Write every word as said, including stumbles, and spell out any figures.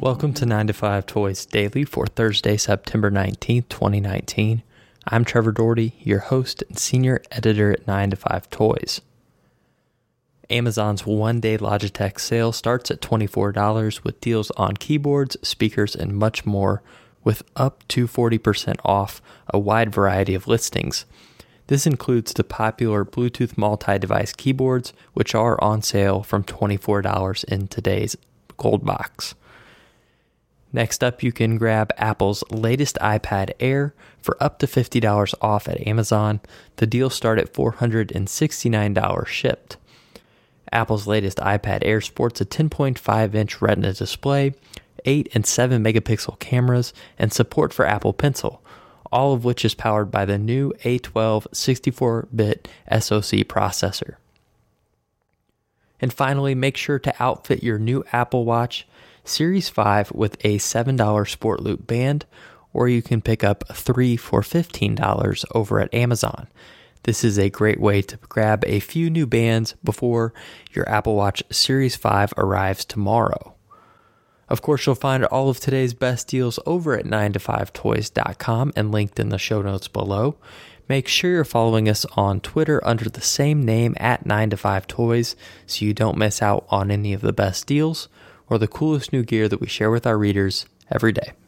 Welcome to nine to five Toys Daily for Thursday, September nineteenth, twenty nineteen. I'm Trevor Doherty, your host and senior editor at nine to five Toys. Amazon's one-day Logitech sale starts at twenty-four dollars with deals on keyboards, speakers, and much more, with up to forty percent off a wide variety of listings. This includes the popular Bluetooth multi-device keyboards, which are on sale from twenty-four dollars in today's Gold Box. Next up, you can grab Apple's latest iPad Air for up to fifty dollars off at Amazon. The deals start at four hundred sixty-nine dollars shipped. Apple's latest iPad Air sports a ten point five inch Retina display, eight and seven megapixel cameras, and support for Apple Pencil, all of which is powered by the new A twelve sixty-four bit S O C processor. And finally, make sure to outfit your new Apple Watch Series five with a seven dollars Sport Loop band, or you can pick up three for fifteen dollars over at Amazon. This is a great way to grab a few new bands before your Apple Watch Series five arrives tomorrow. Of course, you'll find all of today's best deals over at nine to five toys dot com and linked in the show notes below. Make sure you're following us on Twitter under the same name at nine to five toys so you don't miss out on any of the best deals or the coolest new gear that we share with our readers every day.